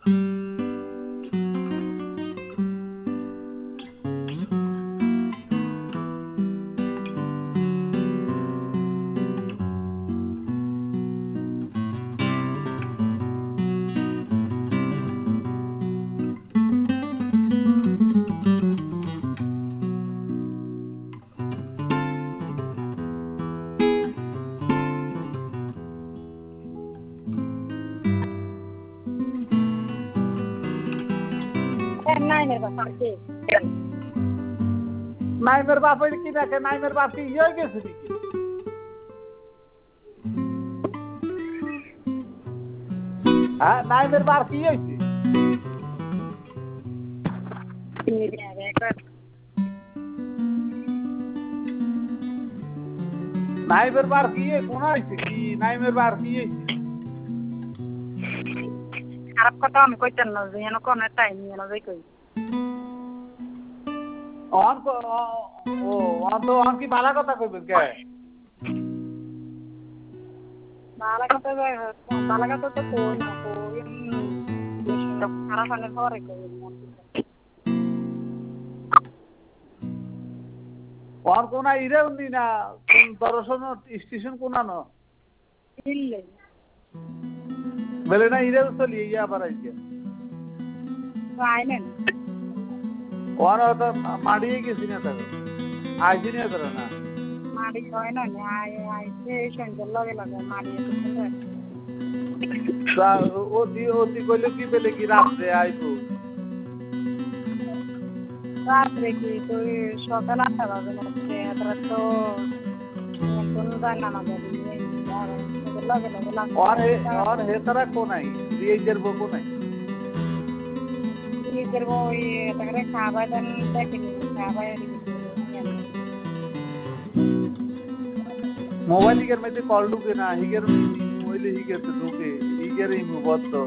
নাইমের বাপের কি দেখে? নাইমের বাপ কি ইয়ে গেছে নাকি? হ্যাঁ, নাইমের বাপ কি হয়েছে? নাইমের বার কি কোন হয়েছে কি? নাইমের বার কি হয়েছে? খারাপ কথা আমি কইতেন না যে এনে কোন টাইম নিয়ে না যাই কই অন ও অন তো অন কি বালা কথা কইবে কে? বালা কথা তো কই না কই খারাপ আনে পরে কই অন কোন ইরে উনি না কোন দর্শন স্টেশন কোন না ইল্লে বলে না ইরে চলি ইয়া আবার আইছে আইনেন ওরা তো মাড়িয়ে গেছি না তবে আইছি না তোরা না মাড়ি হয় না আইছে সন্ধ্যের লগে লগে মাড়ি ওতি কইলে কি বেলে কি রাত্রে আইবো রাত্রে কি তুই সকাল 8টা বাজে না এতটা তো কোন জানা না লগে লগে और हे तरह को नहीं रिएजर वो को नहीं रिएजर वो ये तगरे खाबादन देखिन खाबाय मोबाइल हिगर में तो कॉल डू के ना हिगर मोबाइल हिगर तो डू के हिगर ही मोबाइल तो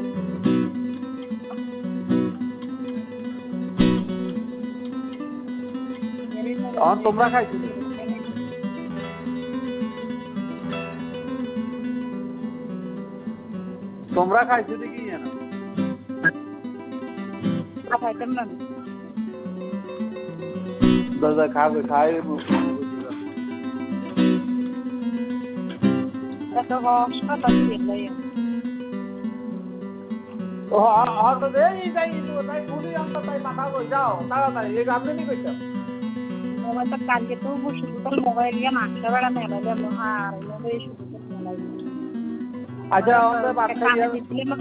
और तुमरा खाई थी তোমরা খাইছো দেখি জানো খাইতাম না দাদা খাবে খাই এত কষ্ট তাই লই ও আর তো দেই যাই তাই পুরি আমরা তাই মাথা কই যাও তাড়াতাড়ি এই আপনি নি কইছো মোবাইল তো কালকে তো বসে তো মোবাইল নিয়ে মাঠে বেড়া মেলা গেল আর এই শুধু আচ্ছা আমাদের বাচ্চা